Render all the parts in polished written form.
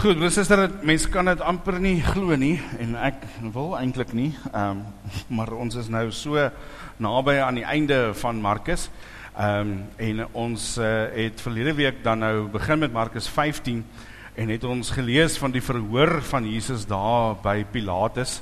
Goed, broer suster, mense kan dit amper nie glo nie, en ek wil eintlik nie, maar ons is nou so naby aan die einde van Markus, en ons het verlede week dan nou begin met Markus 15, en het ons gelees van die verhoor van Jesus daar by Pilatus,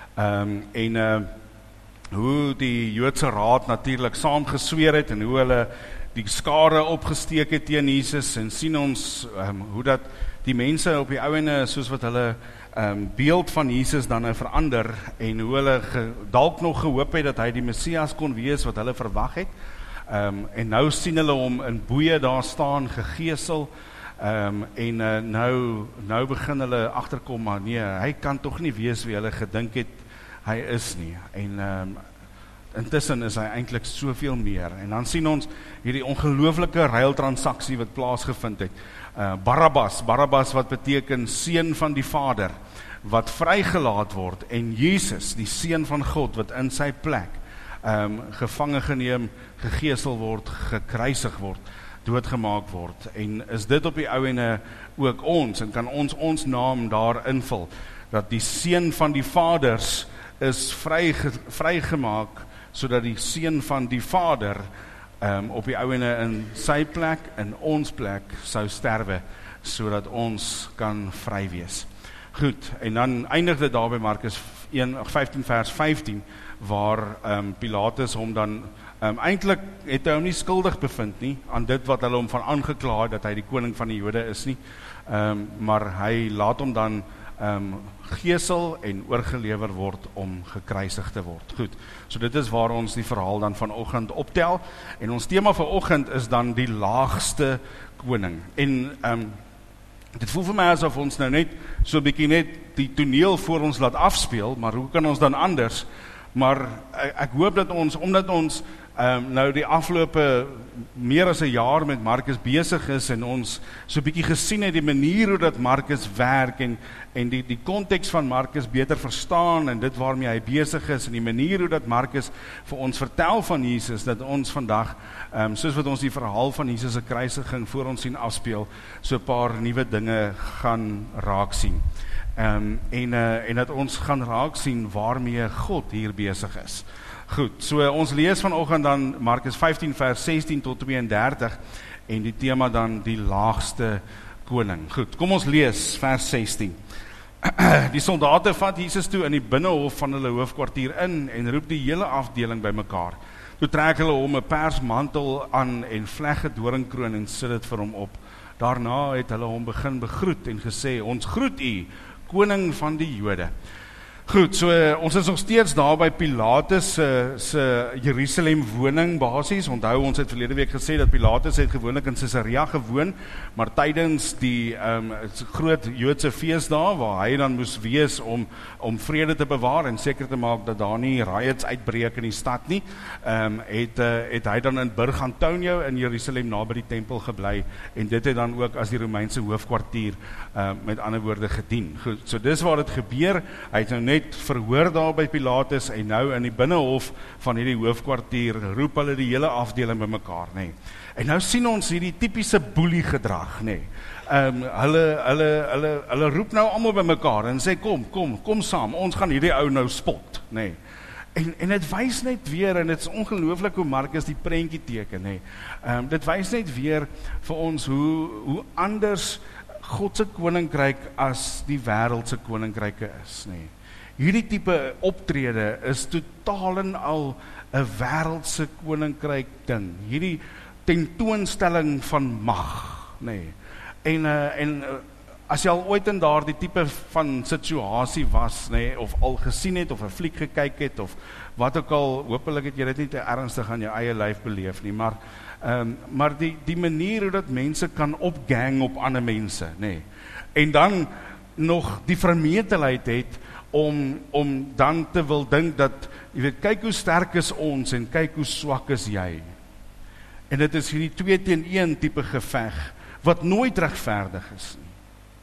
hoe die Joodse raad natuurlik saamgesweer het, en hoe hulle die skare opgesteek het teen Jesus, en sien ons hoe dat die mense op die ouene, soos wat hulle beeld van Jesus dan verander, en hoe hulle dalk nog gehoop het dat hy die Messias kon wees wat hulle verwag het, en nou sien hulle hom in boeie daar staan, gegeesel, en nou begin hulle agterkom, maar nee, hy kan tog nie wees wie hulle gedink het, hy is nie, en intussen is hy eintlik soveel meer, en dan sien ons hierdie ongelooflike ruiltransaksie wat plaasgevind het, Barabbas wat beteken seun van die Vader, wat vrygelaat word, en Jesus, die seun van God, wat in sy plek gevange geneem, gegeesel word, gekruisig word, doodgemaak word, en is dit op die ouene ook ons, en kan ons naam daar invul, dat die seun van die Vaders is vrygemaak, sodat die seun van die Vader op die ouene in sy plek, in ons plek sou sterwe, sodat ons kan vry wees. Goed, en dan eindig dit daar by Markus 15 vers 15, waar Pilatus hom dan, eintlik het hy hom nie skuldig bevind nie, aan dit wat hulle hom van aangekla het, dat hy die koning van die Jode is nie, maar hy laat hom dan geesel en oorgelewer word om gekruisig te word. Goed, so dit is waar ons die verhaal dan vanoggend optel, en ons tema vanoggend is dan die laagste koning, en dit voel vir my asof ons nou net so 'n bietjie net die toneel voor ons laat afspeel, maar hoe kan ons dan anders? Maar ek hoop dat ons, omdat ons nou die afgelope meer as 'n jaar met Markus besig is, en ons so 'n bietjie gesien het die manier hoe dat Markus werk, en die konteks van Markus beter verstaan, en dit waarmee hy besig is, en die manier hoe dat Markus vir ons vertel van Jesus, dat ons vandag, soos wat ons die verhaal van Jesus se kruisiging voor ons sien afspeel, so 'n paar nuwe dinge gaan raak sien. En dat ons gaan raak sien waarmee God hier besig is. Goed, so ons lees vanoggend dan Markus 15 vers 16 tot 32, en die tema dan die laagste koning. Goed, kom ons lees vers 16. Die soldate vat Jesus toe in die binnehof van hulle hoofkwartier in, en roep die hele afdeling bymekaar. Toe trek hulle hom 'n persmantel aan en vleg 'n doringkroon en sit dit vir hom op. Daarna het hulle hom begin begroet en gesê, ons groet u, koning van die Jode. Goed, so ons is nog steeds daar by Pilatus se Jerusalem woning basies. Onthou, ons het verlede week gesê dat Pilatus het gewoonlik in Caesarea gewoon, maar tydens die groot Joodse fees daar, waar hy dan moes wees om vrede te bewaar en seker te maak dat daar nie riots uitbreek in die stad nie, het hy dan in Burg Antonio in Jerusalem naby die tempel gebly, en dit het dan ook as die Romeinse hoofkwartier met ander woorde gedien. Goed, so dis waar dit gebeur. Hy het nou net verhoor daar by Pilatus, en nou in die binnehof van hierdie hoofkwartier roep hulle die hele afdeling bymekaar, nê. En nou sien ons hierdie tipiese boelie gedrag, nê. Hulle roep nou almal bymekaar en sê kom saam, ons gaan hierdie ou nou spot, nê. En dit wys net weer, en dit is ongelooflik hoe Markus die prentjie teken, nê. Dit wys net weer vir ons hoe anders God se koninkryk as die wêreld se koninkryke is, nê. Hierdie tipe optrede is totaal en al 'n wêreldse koninkryk ding. Hierdie tentoonstelling van mag, nê. En as jy al ooit in daardie tipe van situasie was, nê, of al gesien het, of 'n fliek gekyk het, of wat ook al, hopelik het jy dit nie te ernstig aan jou eie lyf beleef nie, maar die manier hoe dat mense kan opgang op ander mense, nê. En dan nog die vermetelheid het om dan te wil dink dat, jy weet, kyk hoe sterk is ons en kyk hoe swak is jy. En dit is hierdie 2 teen 1 tipe geveg, wat nooit regverdig is nie.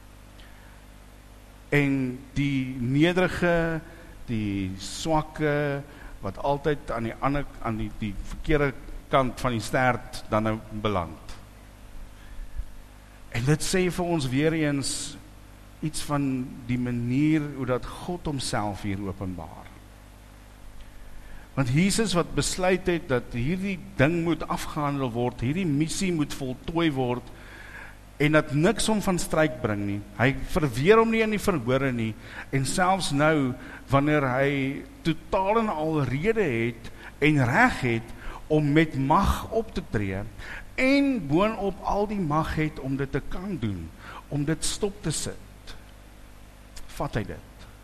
En die nederige, die swakke, wat altyd aan die verkeerde kant van die stert dan nou beland. En dit sê vir ons weer eens, iets van die manier hoe dat God homself hier openbaar. Want Jesus wat besluit het dat hierdie ding moet afgehandel word, hierdie missie moet voltooi word, en dat niks hom van stryk bring nie. Hy verweer hom nie in die verhore nie, en selfs nou, wanneer hy totaal en al rede het, en reg het, om met mag op te tree, en boonop al die mag het om dit te kan doen, om dit stop te sit, vat hy dit.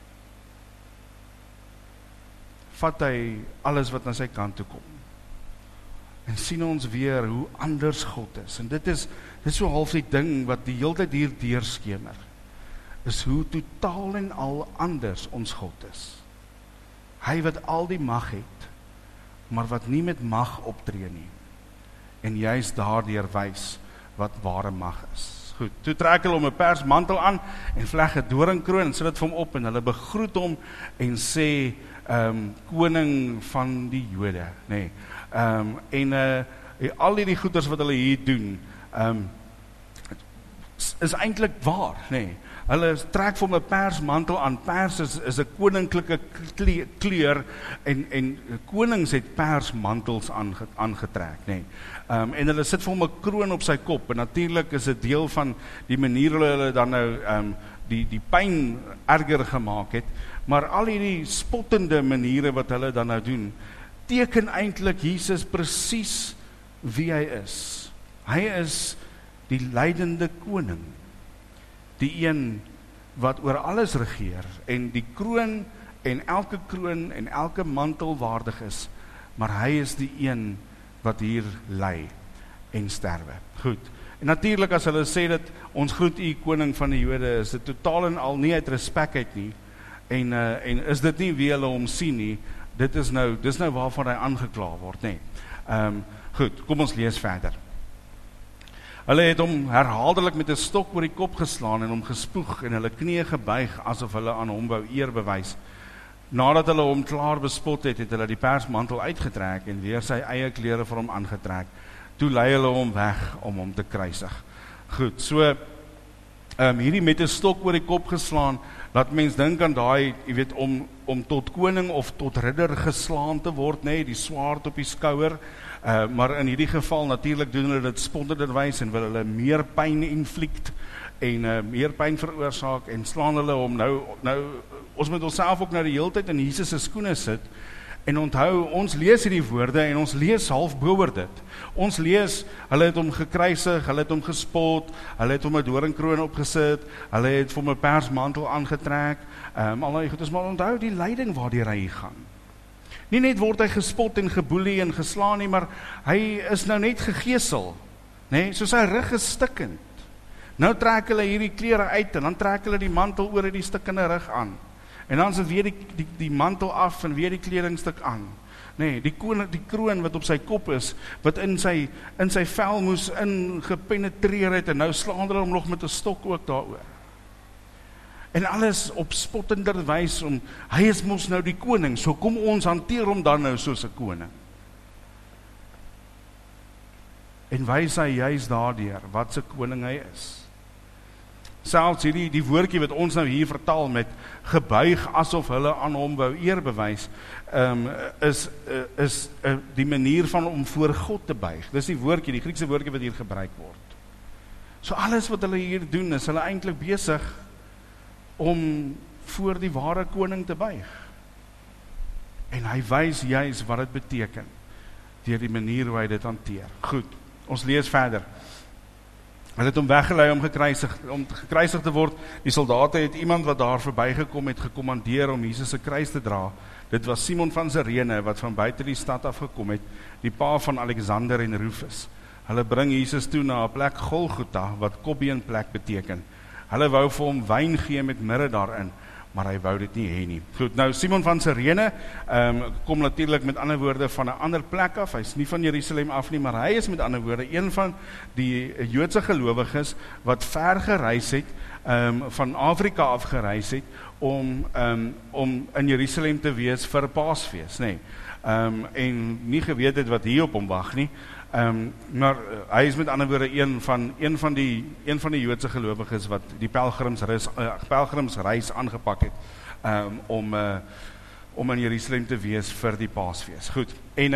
Vat hy alles wat na sy kant toe kom. En sien ons weer hoe anders God is. En dit is so half die ding wat die hele tyd hier deurskemer, is hoe totaal en al anders ons God is. Hy wat al die mag het, maar wat nie met mag optree nie. En juist daardeur wys wat ware mag is. Goed, toe trek hulle hom 'n persmantel aan en vleg 'n doringkroon en sit dit vir hom op en hulle begroet hom en sê koning van die Jode, nê. Al die goeders wat hulle hier doen, is eintlik waar, nê. Hulle trek vir hom 'n persmantel aan. Pers is 'n koninklike kleur en konings het persmantels aangetrek, nê. En hulle sit vir hom 'n kroon op sy kop en natuurlik is dit deel van die manier hoe hulle dan nou die pyn erger gemaak het, maar al hierdie spottende maniere wat hulle dan nou doen, teken eintlik Jesus presies wie hy is. Hy is die lydende koning, die een wat oor alles regeer, en die kroon en elke mantel waardig is, maar hy is die een wat hier ly en sterwe. Goed, en natuurlik as hulle sê dat ons groet u koning van die Jode, is dit totaal en al nie uit respek uit nie, en is dit nie wie hulle hom sien nie, dis nou waarvan hy aangekla word, nee. Goed, kom ons lees verder. Hulle het hom herhaaldelik met 'n stok oor die kop geslaan en hom gespoeg en hulle knieë gebuig asof hulle aan hom wou eer bewys. Nadat hulle hom klaar bespot het, het hulle die persmantel uitgetrek en weer sy eie klere vir hom aangetrek. Toe lei hulle hom weg om hom te kruisig. Goed, so hierdie met 'n stok oor die kop geslaan, laat mens dink aan daai, jy weet, om tot koning of tot ridder geslaan te word, nê, die swaard op die skouer. Maar in hierdie geval natuurlik doen hulle dit spotterderwys en wil hulle meer pyn inflikt en meer pyn veroorsaak en slaan hulle om nou ons moet onsself ook nou die hele tyd in Jesus se skoene sit en onthou, ons lees hierdie woorde en ons lees half boor dit. Ons lees, hulle het hom gekruisig, hulle het hom gespot, hulle het hom 'n doringkroon opgesit, hulle het vir hom 'n persmantel aangetrek, al die goedes, maar onthou die lyding waardeur hy gaan. Nie net word hy gespot en geboelie en geslaan nie, maar hy is nou net gegeesel, nee, soos sy rug is stikkend. Nou trek hulle hierdie klere uit en dan trek hulle die mantel oor die stikkende rug aan. En dan is dit weer die mantel af en weer die kledingstuk aan. Nee, die kroon wat op sy kop is, wat in sy vel moes ingepenetreer het en nou slaan hulle hom nog met 'n stok ook daaroor. En alles op spottender wys om, hy is mos nou die koning, so kom ons hanteer hom dan nou soos 'n koning. En wys hy juist daardeur, wat se koning hy is. Selfs die woordjie wat ons nou hier vertaal met gebuig asof hulle aan hom wou eer bewys, is die manier van om voor God te buig. Dis die woordjie, die Griekse woordjie wat hier gebruik word. So alles wat hulle hier doen, is hulle eintlik besig om voor die ware koning te buig. En hy wys juist wat dit beteken, deur die manier hoe hy dit hanteer. Goed, ons lees verder. Hulle het hom weggelei om gekruisig te word. Die soldate het iemand wat daar verbygekom het gekommandeer om Jesus se kruis te dra. Dit was Simon van Sirene wat van buite die stad afgekom het, die pa van Alexander en Rufus. Hulle bring Jesus toe na 'n plek Golgotha wat kopbeenplek beteken. Hulle wou vir hom wyn gee met mirre daarin, maar hy wou dit nie hê nie. Goed, nou Simon van Sirene kom natuurlik met ander woorde van 'n ander plek af. Hy's nie van Jerusalem af nie, maar hy is met ander woorde een van die Joodse gelowiges wat ver gereis het, van Afrika af gereis het om in Jerusalem te wees vir Paasfees, nê. En nie geweet het wat hier op hom wag nie. Maar hy is met ander woorde een van die Joodse gelowiges wat die pelgrimsreis aangepak het, om in Jerusalem te wees vir die Paasfees. Goed,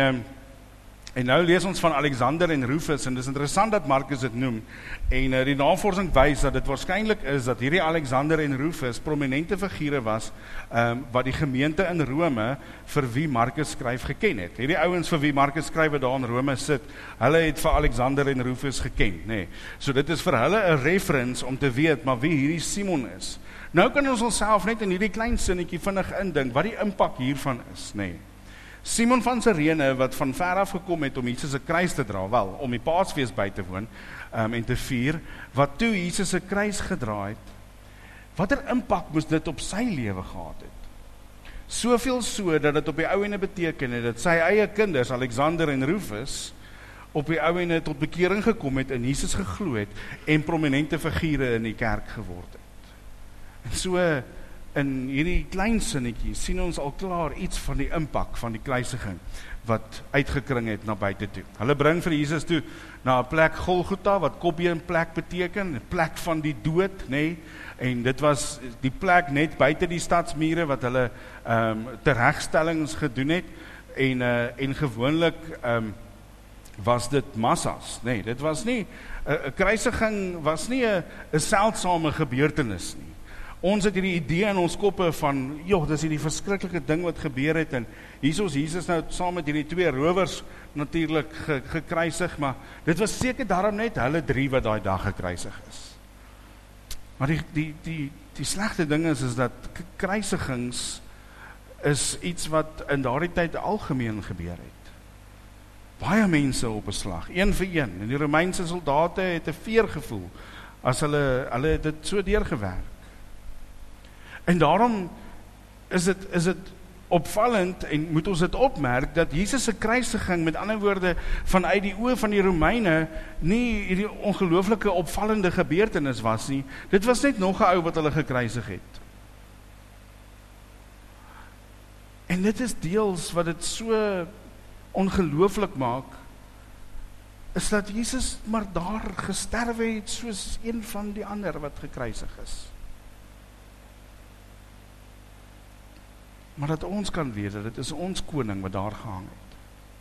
en nou lees ons van Alexander en Rufus, en dit is interessant dat Markus dit noem, en die navorsing wys dat dit waarskynlik is dat hierdie Alexander en Rufus prominente figure was, wat die gemeente in Rome vir wie Markus skryf geken het. Hierdie ouens vir wie Markus skryf wat daar in Rome sit, hulle het vir Alexander en Rufus geken, nee. So dit is vir hulle 'n reference om te weet, maar wie hierdie Simon is. Nou kan ons onsself net in hierdie klein sinnetjie vinnig indink, wat die impak hiervan is, nee. Simon van Sirene, wat van ver af gekom het om Jesus se kruis te dra, wel, om die Paasfees by te woon, en te vier, wat toe Jesus se kruis gedra het, watter impak moes dit op sy lewe gehad het? Soveel so, dat dit op die ou ene beteken het, dat sy eie kinders, Alexander en Rufus, op die ou ene tot bekering gekom het, in Jesus geglo het, en prominente figure in die kerk geword het. En so, in hierdie klein sinnetjie sien ons al klaar iets van die impak van die kruisiging wat uitgekring het na buite toe. Hulle bring vir Jesus toe na 'n plek Golgotha wat kopbeen plek beteken, 'n plek van die dood, nê? En dit was die plek net buite die stadsmure wat hulle teregstellings gedoen het en gewoonlik was dit massas, nê? Dit was nie 'n kruisiging was nie 'n seldsame gebeurtenis nie. Ons het hierdie idee in ons koppe van, joh, dis hierdie verskriklike ding wat gebeur het, en hier is Jesus nou saam met hierdie twee rowers natuurlik gekruisig, maar dit was seker daarom net hulle drie wat daai dag gekruisig is. Maar die slegte ding is dat kruisigings is iets wat in daardie tyd algemeen gebeur het. Baie mense op 'n slag, een vir een, en die Romeinse soldate het 'n veer gevoel, as hulle het dit so deurgewerk. En daarom is dit opvallend, en moet ons dit opmerk, dat Jesus se kruisiging, met ander woorde, vanuit die oë van die Romeine, nie hierdie ongelooflike opvallende gebeurtenis was nie. Dit was net nog 'n ou wat hulle gekruisig het. En dit is deels wat dit so ongelooflik maak, is dat Jesus maar daar gesterwe het, soos een van die ander wat gekruisig is. Maar dat ons kan weet, dat dit is ons koning wat daar gehang het.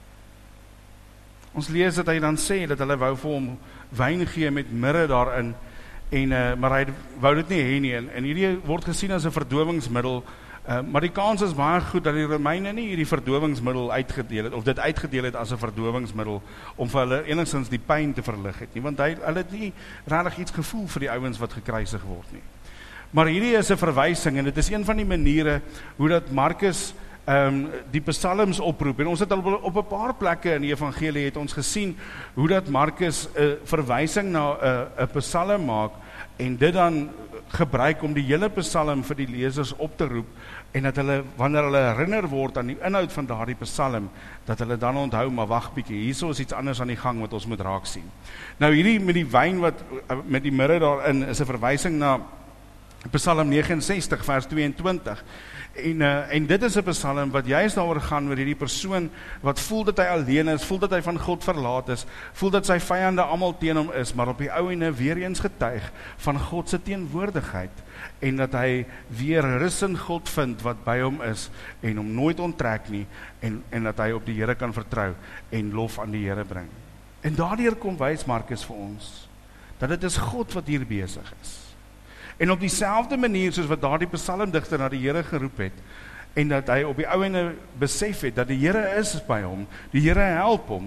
Ons lees dat hy dan sê, dat hulle wou vir hom wyn gee met mirre daarin, maar hy wou dit nie hê nie, en hierdie word gesien as 'n verdowingsmiddel, maar die kans is baie goed dat die Romeine nie hierdie verdowingsmiddel uitgedeel het, of dit uitgedeel het as 'n verdowingsmiddel, om vir hulle enigstens die pyn te verlig het nie, want hulle het nie regtig iets gevoel vir die ouens wat gekruisig word nie. Maar hierdie is 'n verwysing, en dit is een van die maniere hoe dat Markus die psalms oproep, en ons het al op 'n paar plekke in die evangelie het ons gesien hoe dat Markus 'n verwysing na 'n psalm maak, en dit dan gebruik om die hele psalm vir die lesers op te roep, en dat hulle, wanneer hulle herinner word aan die inhoud van daardie psalm, dat hulle dan onthou, maar wag bietjie, hierso is iets anders aan die gang wat ons moet raak sien. Nou hierdie met die wyn met die mirre daarin is 'n verwysing na Psalm 69 vers 22, en dit is 'n psalm wat juist daaroor gaan oor hierdie persoon wat voel dat hy alleen is, voel dat hy van God verlaat is, voel dat sy vyande almal teen hom is, maar op die ou ene weer eens getuig van God se teenwoordigheid, en dat hy weer rus in God vind wat by hom is, en hom nooit onttrek nie, en dat hy op die Here kan vertrou, en lof aan die Here bring. En daardeur kom wys Markus vir ons, dat dit is God wat hier besig is. En op dieselfde manier soos wat daardie psalmdigter na die Here geroep het, en dat hy op die ou ene besef het, dat die Here is by hom, die Here help hom,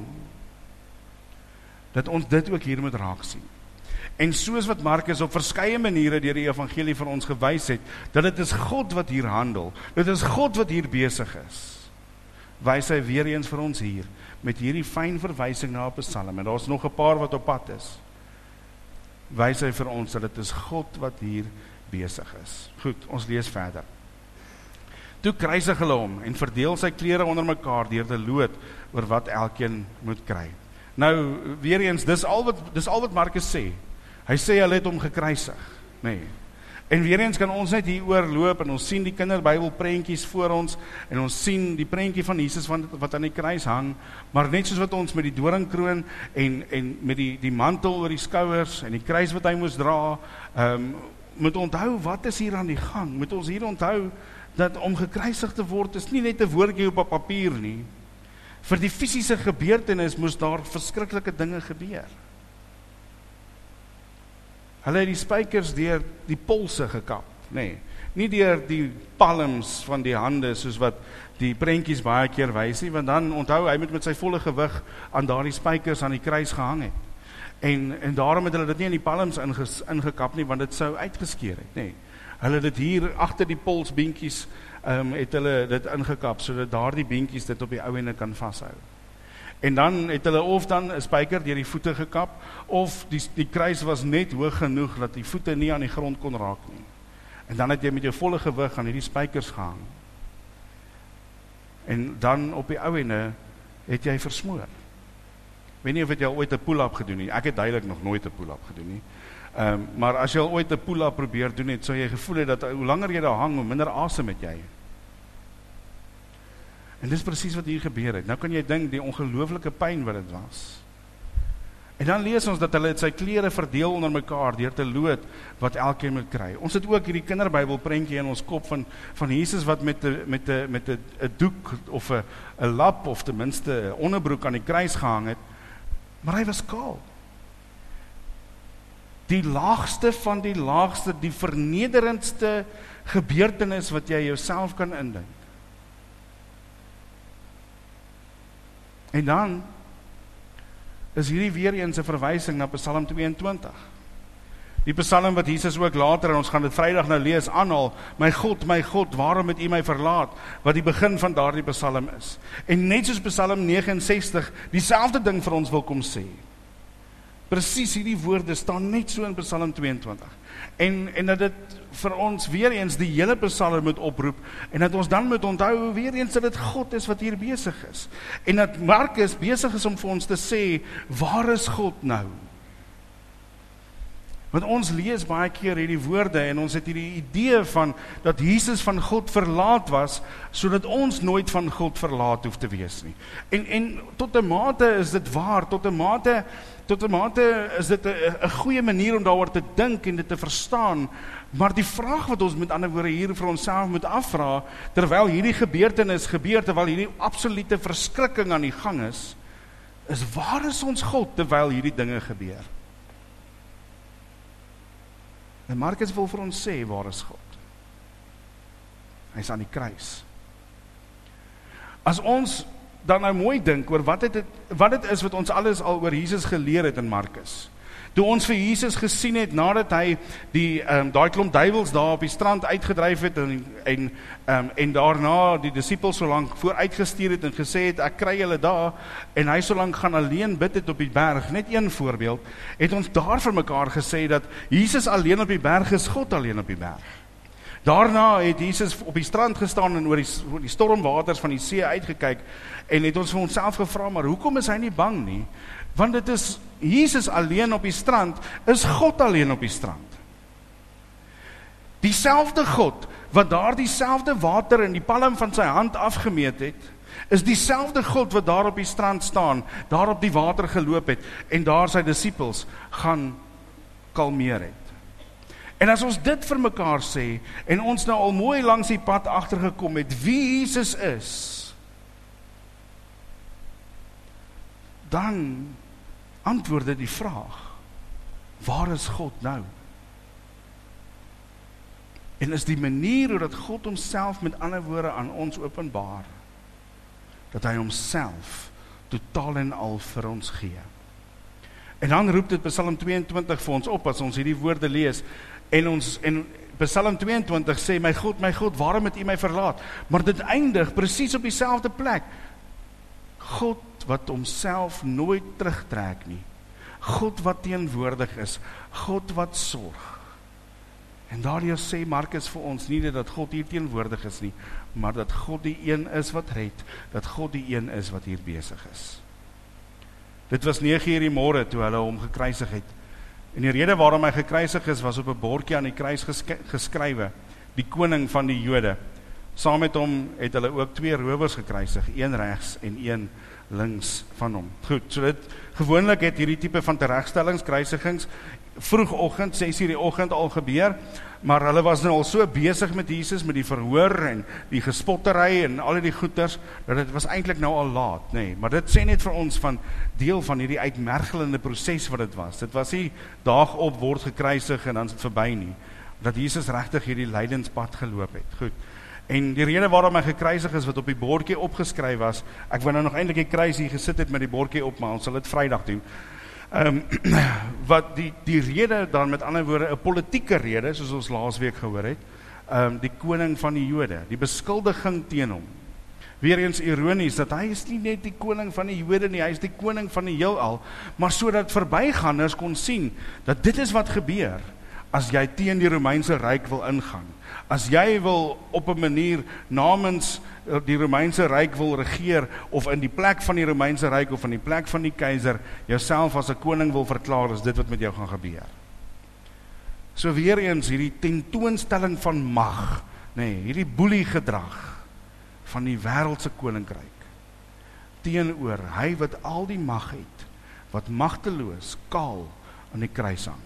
dat ons dit ook hier moet raak sien. En soos wat Markus op verskeie maniere deur die evangelie vir ons gewys het, dat dit is God wat hier handel, dit is God wat hier besig is, wys hy weer eens vir ons hier, met hierdie fyn verwysing na 'n psalm, en daar's nog 'n paar wat op pad is, wys hy vir ons dat dit is God wat hier besig is. Goed, ons lees verder. Toe kruisig hulle hom en verdeel sy klere onder mekaar deur te loot oor wat elkeen moet kry. Nou, weer eens, dis al wat Markus sê. Hy sê hulle het hom gekruisig, nee. En weer eens kan ons net hier oorloop en ons sien die kinderbybel prentjies voor ons en ons sien die prentjie van Jesus wat aan die kruis hang, maar net soos wat ons met die doringkroon en met die mantel oor die skouers en die kruis wat hy moes dra, moet onthou wat is hier aan die gang, moet ons hier onthou dat om gekruisig te word is nie net 'n woordjie op 'n papier nie. Vir die fisiese gebeurtenis moes daar verskriklike dinge gebeur. Hulle het die spykers deur die polse gekap, nee, nie deur die palms van die hande soos wat die prentjies baie keer wys nie, want dan onthou hy moet met sy volle gewig aan daardie spykers aan die kruis gehang het. En daarom het hulle dit nie in die palms ingekap nie, want dit sou uitgeskeer het, nee. Hulle het dit hier agter die polsbeentjies het hulle dit ingekap sodat daardie beentjies dit op die ou ende kan vashou. En dan het hulle of dan 'n spyker deur die voete gekap, of die kruis was net hoog genoeg dat die voete nie aan die grond kon raak nie. En dan het jy met jou volle gewig aan hierdie spykers gehang. En dan op die ou ende het jy versmoor. Weet nie of het jy al ooit 'n pull-up gedoen nie. Ek het duidelik nog nooit 'n pull-up gedoen nie. Maar as jy al ooit 'n pull-up probeer doen het, sou jy gevoel het dat hoe langer jy daar hang, hoe minder asem het jy. En dis presies wat hier gebeur het. Nou kan jy dink die ongelooflike pyn wat dit was. En dan lees ons dat hulle sy klere verdeel onder mekaar deur te loot wat elkeen moet kry. Ons het ook hierdie kinderbybel prentjie in ons kop van Jesus wat met 'n doek of 'n lap of ten minste 'n onderbroek aan die kruis gehang het, maar hy was kaal. Die laagste van die laagste, die vernederendste gebeurtenis wat jy jouself kan indink. En dan is hierdie weer eens 'n verwysing na Psalm 22. Die Psalm wat Jesus ook later, en ons gaan dit Vrydag nou lees, aanhaal, my God, waarom het U my verlaat, wat die begin van daardie Psalm is. En net soos Psalm 69, dieselfde ding vir ons wil kom sê. Presies hierdie woorde staan net so in Psalm 22. En dat dit vir ons weer eens die hele Psalm moet oproep, en dat ons dan moet onthou weer eens dat dit God is wat hier besig is. En dat Markus besig is om vir ons te sê, waar is God nou? Want ons lees baie keer hierdie woorde en ons het hierdie idee van dat Jesus van God verlaat was, sodat ons nooit van God verlaat hoef te wees nie. En tot 'n mate is dit waar, tot 'n mate is dit 'n goeie manier om daaroor te dink en dit te verstaan, maar die vraag wat ons met ander woorde hier vir onsself moet afvra, terwyl hierdie gebeurtenis gebeur, terwyl hierdie absolute verskrikking aan die gang is waar is ons God terwyl hierdie dinge gebeur? En Markus wil vir ons sê, waar is God? Hy is aan die kruis. As ons dan nou mooi dink oor wat dit is wat ons alles al oor Jesus geleer het in Markus. Toe ons vir Jesus gesien het, nadat hy daai klomp duiwels daar op die strand uitgedryf het, en daarna die disippels so lank vooruitgestuur het en gesê het, ek kry julle daar, en hy so lank gaan alleen bid het op die berg, net een voorbeeld, het ons daar vir mekaar gesê dat Jesus alleen op die berg is, God alleen op die berg. Daarna het Jesus op die strand gestaan en oor die stormwaters van die see uitgekyk, en het ons vir onsself gevra, maar hoekom is hy nie bang nie? Want dit is Jesus alleen op die strand, is God alleen op die strand. Dieselfde God, wat daar dieselfde water in die palm van sy hand afgemeet het, is dieselfde God wat daar op die strand staan, daar op die water geloop het, en daar sy disippels gaan kalmeer het. En as ons dit vir mekaar sê, en ons nou al mooi langs die pad agtergekom het, wie Jesus is, dan antwoord dit die vraag, waar is God nou? En is die manier hoe dat God homself met ander woorde aan ons openbaar, dat hy homself totaal en al vir ons gee. En dan roep dit Psalm 22 vir ons op, as ons hierdie woorde lees, en Psalm 22 sê, my God, waarom het U my verlaat? Maar dit eindig presies op dieselfde plek. God wat homself nooit terugtrek nie. God wat teenwoordig is. God wat sorg. En daardeur sê Markus vir ons nie dat God hier teenwoordig is nie, maar dat God die een is wat red, dat God die een is wat hier besig is. Dit was 9:00 die môre toe hulle hom gekruisig het. En die rede waarom hy gekruisig is, was op 'n bordjie aan die kruis geskrywe, die koning van die Jode. Saam met hom het hulle ook 2 rowers gekruisig, een regs en een links van hom. Goed, so dit, gewoonlik het hierdie tipe van teregstellings, kruisigings, vroegoggend, 6:00 die oggend al gebeur, maar hulle was nou al so besig met Jesus, met die verhoor en die gespottery en al die goeters, dat dit was eintlik nou al laat, nee, maar dit sê net vir ons van deel van hierdie uitmergelende proses wat dit was. Dit was nie dag op word gekruisig en dan is dit verby nie, dat Jesus regtig hierdie lydenspad geloop het. Goed. En die rede waarom hy gekruisig is, wat op die bordjie opgeskryf was, ek wou nou nog eintlik die kruis hier gesit het met die bordjie op, maar ons sal dit Vrydag doen. Wat die rede dan met ander woorde, 'n politieke rede, soos ons laasweek gehoor het, die koning van die Jode, die beskuldiging teen hom. Weereens ironies, dat hy is nie net die koning van die Jode nie, hy is die koning van die heelal, maar sodat verbygangers kon sien, dat dit is wat gebeur, as jy teen die Romeinse Ryk wil ingaan. As jy wil op 'n manier namens die Romeinse Ryk wil regeer, of in die plek van die Romeinse Ryk, of in die plek van die keiser, jouself as 'n koning wil verklaar, is dit wat met jou gaan gebeur. So weer eens, hierdie tentoonstelling van mag, nee, hierdie boelie gedrag, van die wêreldse koninkryk, teenoor hy wat al die mag het, wat magteloos, kaal, aan die kruis hang.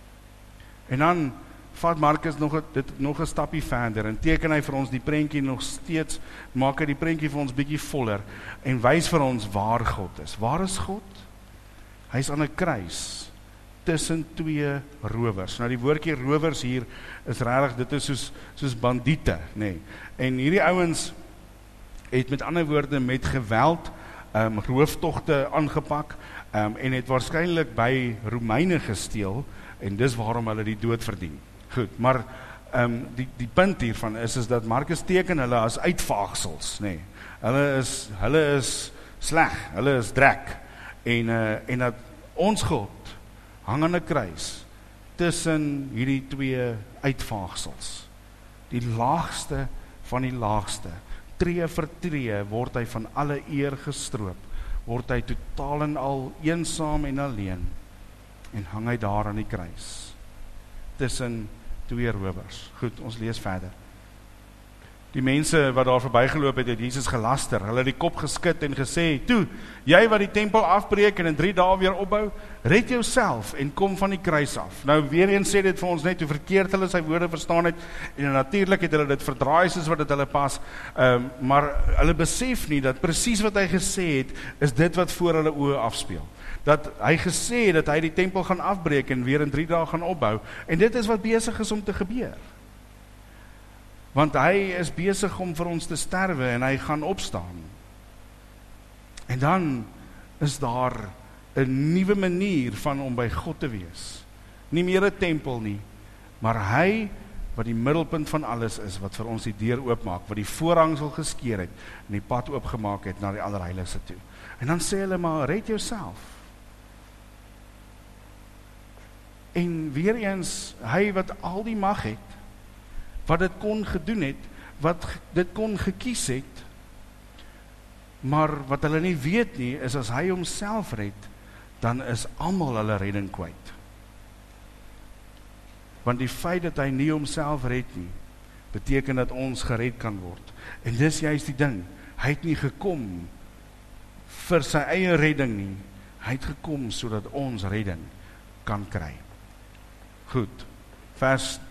En dan vat Markus nog 'n stappie verder en teken hy vir ons die prentjie nog steeds, maak hy die prentjie vir ons bietjie voller en wys vir ons waar God is. Waar is God? Hy is aan 'n kruis tussen 2 rowers. Nou die woordjie rowers hier is regtig, dit is soos bandiete, nee. En hierdie ouens het met ander woorde met geweld rooftogte aangepak en het waarskynlik by Romeine gesteel en dis waarom hulle die dood verdien. Goed, maar die punt hiervan is dat Markus teken hulle as uitvaagsels, nee. Hulle is sleg, hulle is drek, en dat ons God hang aan 'n kruis tussen hierdie 2 uitvaagsels. Die laagste van die laagste, tree vir tree word hy van alle eer gestroop, word hy totaal en al eensaam en alleen, en hang hy daar aan die kruis, tussen 2 rowers. Goed, ons lees verder. Die mense wat daar verbygeloop het Jesus gelaster, hulle die kop geskit en gesê, toe, jy wat die tempel afbreek en in 3 dae weer opbou, red jouself en kom van die kruis af. Nou weer eens sê dit vir ons net hoe verkeerd hulle sy woorde verstaan het, en natuurlik het hulle dit verdraai soos wat dit hulle pas, maar hulle besef nie dat presies wat hy gesê het, is dit wat voor hulle oë afspeel. Dat hy gesê het dat hy die tempel gaan afbreek en weer in 3 dae gaan opbou, en dit is wat besig is om te gebeur. Want hy is besig om vir ons te sterwe en hy gaan opstaan. En dan is daar 'n nuwe manier van om by God te wees. Nie meer 'n tempel nie, maar hy wat die middelpunt van alles is, wat vir ons die deur oopmaak, wat die voorhangsel geskeur het en die pad oopgemaak het na die allerheiligste toe. En dan sê hulle maar, red jouself. En weer eens, hy wat al die mag het, wat dit kon gedoen het, wat dit kon gekies het, maar wat hulle nie weet nie, is as hy homself red, dan is almal hulle redding kwyt. Want die feit dat hy nie homself red nie, beteken dat ons gered kan word. En dis juist die ding, hy het nie gekom vir sy eie redding nie, hy het gekom sodat ons redding kan kry. Goed, vers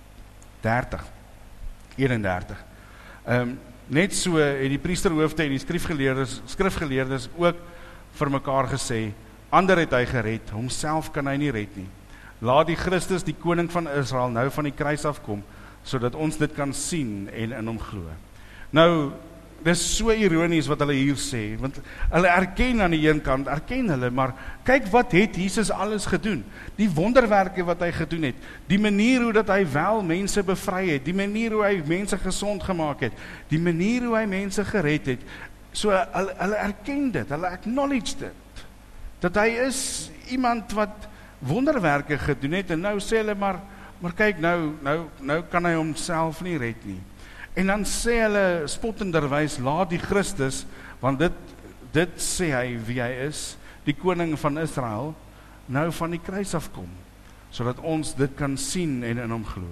31. Net so het die priesterhoofde en die skrifgeleerdes ook vir mekaar gesê, ander het hy gered, homself kan hy nie red nie. Laat die Christus, die koning van Israel, nou van die kruis afkom, sodat ons dit kan sien en in hom glo. Nou, dis so ironies wat hulle hier sê, want hulle erken aan die een kant, maar kyk wat het Jesus alles gedoen, die wonderwerke wat hy gedoen het, die manier hoe dat hy wel mense bevry het, die manier hoe hy mense gesond gemaak het, die manier hoe hy mense gered het, so hulle erken dit, hulle acknowledge dit, dat hy is iemand wat wonderwerke gedoen het, en nou sê hulle maar kyk, nou kan hy homself nie red nie. En dan sê hulle spottenderwys, laat die Christus, want dit sê hy wie hy is, die koning van Israel, nou van die kruis afkom. sodat ons dit kan sien en in hom glo.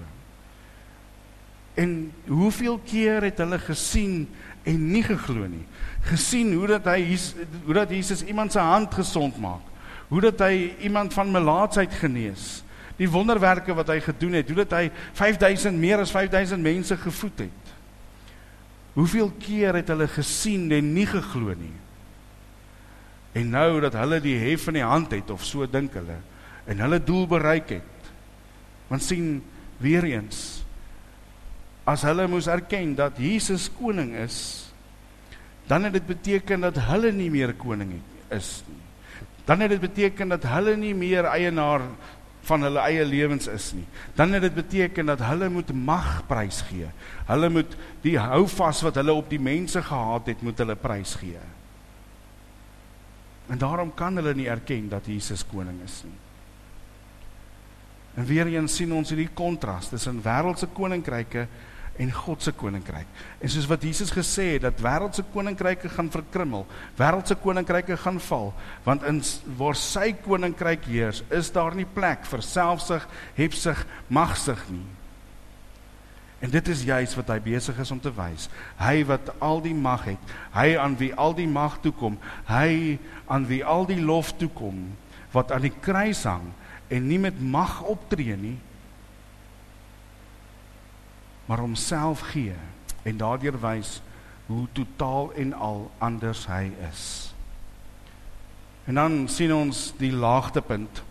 En hoeveel keer het hulle gesien en nie geglo nie? Gesien hoe dat Jesus iemand sy hand gesond maak, hoe dat hy iemand van melaatsheid genees, die wonderwerke wat hy gedoen het, hoe dat hy meer as 5000 mense gevoed het. Hoeveel keer het hulle gesien en nie geglo nie? En nou dat hulle die hef in die hand het, of so dink hulle, en hulle doel bereik het, want sien, weer eens, as hulle moes erken dat Jesus koning is, dan het dit beteken dat hulle nie meer koning is nie. Dan het dit beteken dat hulle nie meer eienaar van hulle eie lewens is nie. Dan het dit beteken dat hulle moet mag prys gee. Hulle moet die houvas wat hulle op die mense gehad het, moet hulle prys gee. En daarom kan hulle nie erken dat Jesus koning is nie. En weer eens sien ons hierdie kontras tussen wêreldse koninkryke en God se koninkryk. En soos wat Jesus gesê het, dat wêreldse koninkryke gaan verkrummel, wêreldse koninkryke gaan val, want waar sy koninkryk heers, is daar nie plek vir selfsug, hebsug, magsug nie. En dit is juist wat hy besig is om te wys. Hy wat al die mag het, hy aan wie al die mag toekom, hy aan wie al die lof toekom, wat aan die kruis hang, en nie met mag optree nie, maar homself gee, en daardeur wys hoe totaal en al anders hy is. En dan sien ons die laagtepunt.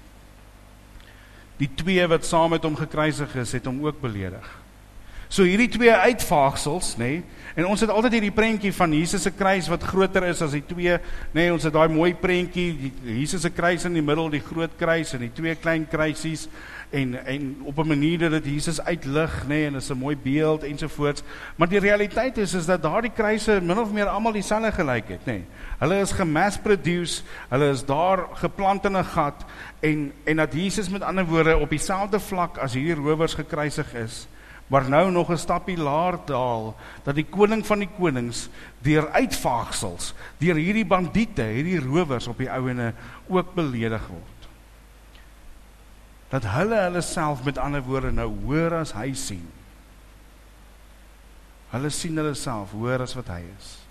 Die twee wat saam met hom gekruisig is, het hom ook beledig. So hierdie twee uitvaagsels, en ons het altyd hierdie prentjie van Jesus se kruis wat groter is as die twee, ons het daai mooi prentjie, Jesus se kruis in die middel, die groot kruis, en die twee klein kruisies, en op 'n manier dat dit Jesus uitlig, en is 'n mooi beeld, ensovoorts. Maar die realiteit is dat daardie kruise min of meer almal dieselfde gelyk het, Hulle is gemass-produced, hulle is daar geplant in 'n gat, en dat Jesus met ander woorde op dieselfde vlak as hierdie rowers gekruisig is, maar nou nog 'n stappie laer daal, dat die koning van die konings, deur uitvaagsels, deur hierdie bandiete, hierdie rowers op die ouene, ook beledig word. Dat hulle self met ander woorde nou hoor as hy sien. Hulle sien hulle self hoor as wat hy is.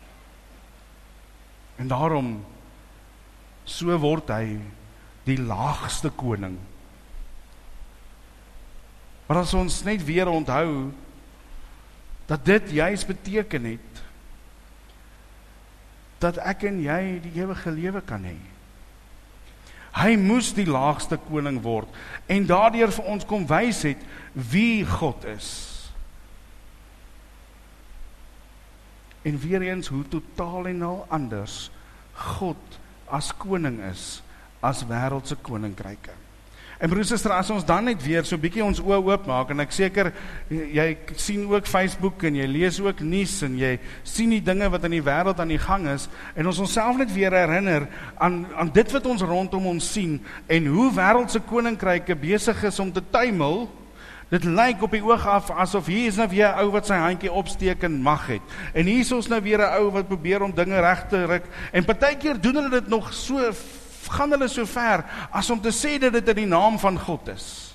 En daarom, so word hy die laagste koning. Maar as ons net weer onthou, dat dit juist beteken het, dat ek en jy die ewige lewe kan hê. Hy moes die laagste koning word, en daardeur vir ons kom wys het, wie God is. En weer eens, hoe totaal en al anders, God as koning is, as wêreldse koninkryke. En broers en susters, as ons dan net weer so 'n bietjie ons oë oopmaak, en ek seker, jy sien ook Facebook, en jy lees ook nuus, en jy sien die dinge wat in die wêreld aan die gang is, en ons onsself net weer herinner aan dit wat ons rondom ons sien, en hoe wêreldse koninkryke besig is om te tuimel. Dit lyk op die oog af asof hier is nou weer 'n ou wat sy handjie opsteek en mag het. En hier is ons nou weer 'n ou wat probeer om dinge reg te ruk, en partykeer doen hulle dit nog so, gaan hulle so ver, as om te sê dat dit in die naam van God is.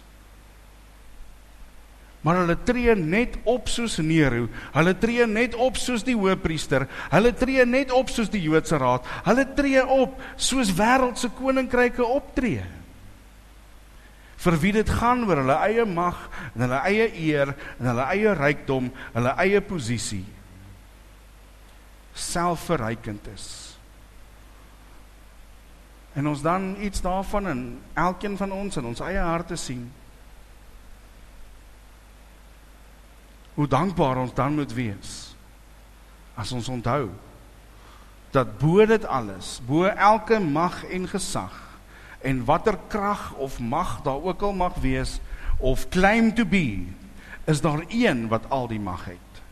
Maar hulle tree net op soos Nero, hulle tree net op soos die hoëpriester, hulle tree net op soos die Joodse raad, hulle tree op soos wêreldse koninkryke optree. Vir wie dit gaan oor hulle eie mag, en hulle eie eer, en hulle eie rykdom, hulle eie posisie, selfverrykend is. En ons dan iets daarvan in elkeen van ons in ons eie harte sien. Hoe dankbaar ons dan moet wees, as ons onthou, dat bo dit alles, bo elke mag en gesag, en watter krag of mag daar ook al mag wees, of claim to be, is daar een wat al die mag het.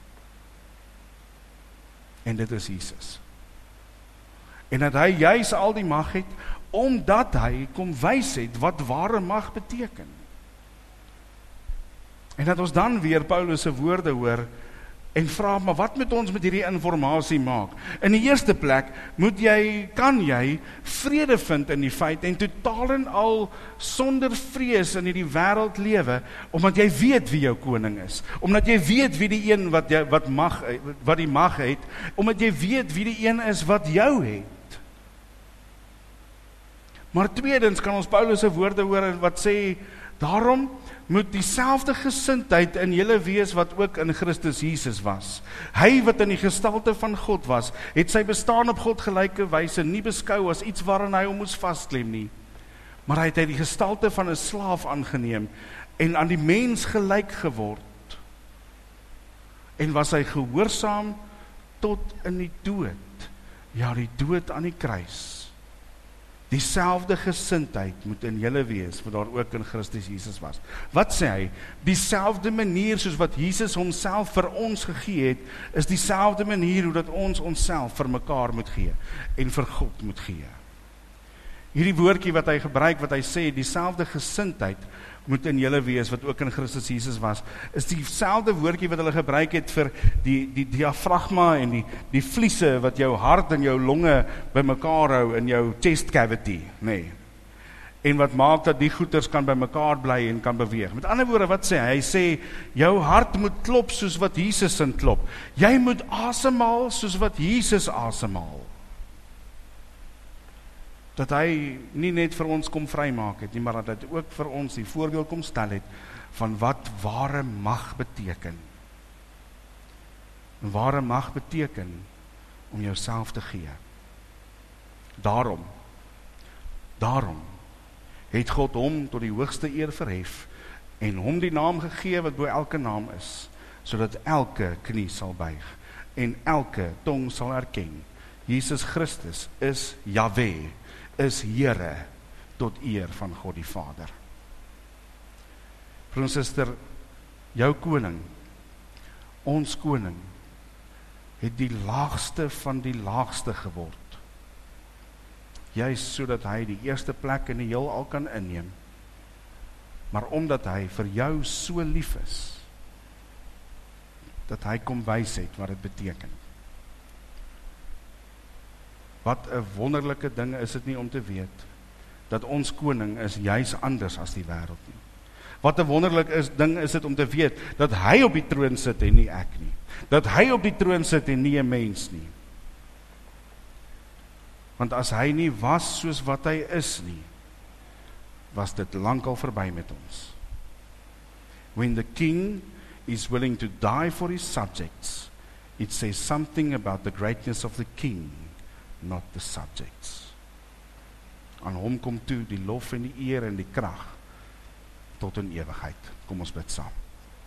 En dit is Jesus. En dat hy juis al die mag het, omdat hy kom wys het wat ware mag beteken. En dat ons dan weer Paulus se woorde hoor, En vra, maar wat moet ons met hierdie informasie maak? In die eerste plek, kan jy vrede vind in die feit, en totaal en al sonder vrees in hierdie wêreld lewe, omdat jy weet wie jou koning is, omdat jy weet wie die een wat die mag het, omdat jy weet wie die een is wat jou het. Maar tweedens kan ons Paulus se woorde hoor wat sê, daarom moet dieselfde gesindheid in julle wees wat ook in Christus Jesus was. Hy wat in die gestalte van God was, het sy bestaan op God gelyke wyse nie beskou as iets waaraan hy hom moes vasklem nie, maar hy het die gestalte van 'n slaaf aangeneem en aan die mens gelyk geword, en was hy gehoorsaam tot in die dood, ja, die dood aan die kruis. Dieselfde gesindheid moet in julle wees, wat daar ook in Christus Jesus was. Wat sê hy? Dieselfde manier soos wat Jesus homself vir ons gegee het, is dieselfde manier hoe dat ons onsself vir mekaar moet gee, en vir God moet gee. Hierdie woordjie wat hy gebruik, wat hy sê, dieselfde gesindheid moet in julle wees, wat ook in Christus Jesus was, is dieselfde woordjie wat hulle gebruik het vir die diafragma en die vliese wat jou hart en jou longe bymekaar hou in jou chest cavity, nee. En wat maak dat die goeters kan bymekaar bly en kan beweeg. Met ander woorde, wat sê hy? Hy sê, jou hart moet klop soos wat Jesus in klop. Jy moet asemhaal soos wat Jesus asemhaal. Dat hy nie net vir ons kom vrymaak het nie, maar dat hy ook vir ons die voorbeeld kom stel het van wat ware mag beteken. En ware mag beteken om jouself te gee. Daarom het God hom tot die hoogste eer verhef en hom die naam gegee wat bo elke naam is, sodat elke knie sal buig en elke tong sal erken, Jesus Christus is Jahweh, is Here, tot eer van God die Vader. Broer en suster, jou koning, ons koning, het die laagste van die laagste geword, juist sodat hy die eerste plek in die heelal kan inneem, maar omdat hy vir jou so lief is, dat hy kom wys het wat dit beteken. Wat 'n wonderlike ding is dit nie om te weet, dat ons koning is juis anders as die wêreld nie. Wat 'n wonderlike ding is dit om te weet, dat hy op die troon sit en nie ek nie. Dat hy op die troon sit en nie 'n mens nie. Want as hy nie was soos wat hy is nie, was dit lankal verby met ons. When the king is willing to die for his subjects, it says something about the greatness of the king, not the subjects. Aan hom kom toe die lof en die eer en die krag tot in ewigheid. Kom ons bid saam.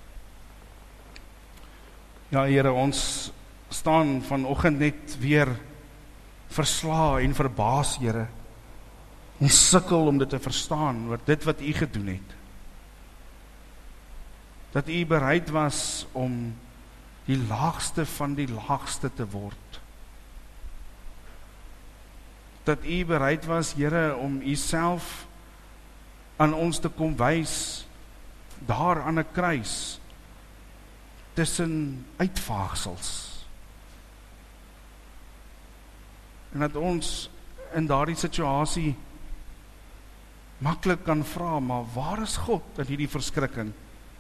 Ja, Here, ons staan vanoggend net weer versla en verbaas, Here. Ons sukkel om dit te verstaan, oor dit wat U gedoen het. Dat U bereid was om die laagste van die laagste te word. Dat U bereid was, Here, om U self aan ons te kom wys, daar aan 'n kruis, tussen uitvaagsels. En dat ons in daardie situasie maklik kan vra, maar waar is God in hierdie verskrikking?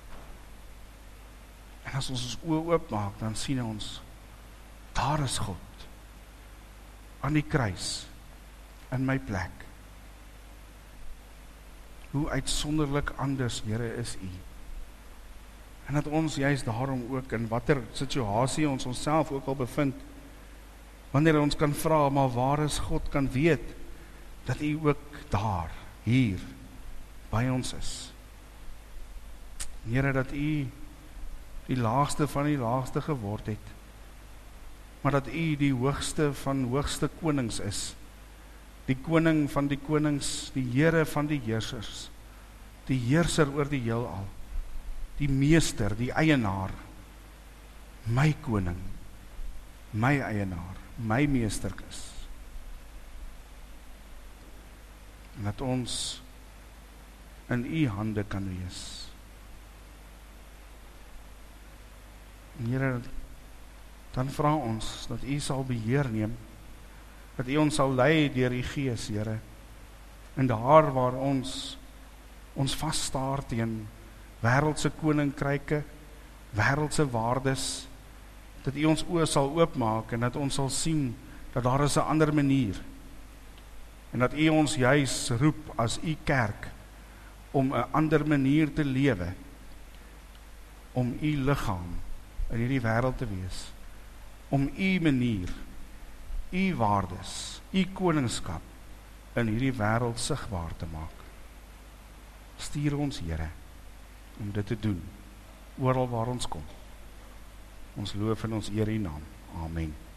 En as ons oë oopmaak, dan sien ons, daar is God, aan die kruis, in my plek. Hoe uitsonderlik anders, Here, is U. En dat ons juist daarom ook, in watter situasie ons onsself ook al bevind, wanneer ons kan vra, maar waar is God, kan weet, dat U ook daar, hier, by ons is. Here, dat U die laagste van die laagste geword het, maar dat U die hoogste van hoogste konings is, die koning van die konings, die Here van die heersers, die heerser oor die heelal, die meester, die eienaar, my koning, my eienaar, my meester is. En dat ons in U hande kan wees. En Here, dan vra ons dat U sal beheer neem, dat U ons sal lei deur die Gees, Here, en daar waar ons vasstaar teen wêreldse koninkryke, wêreldse waardes, dat U ons oë sal oopmaak en dat ons sal sien dat daar is 'n ander manier en dat U ons juis roep as U kerk om 'n ander manier te lewe, om U liggaam in hierdie wêreld te wees, om U manier, U waardes, U koningskap in hierdie wêreld sigbaar te maak. Stuur ons, Here, om dit te doen, oral waar ons kom. Ons loof en ons eer U naam. Amen.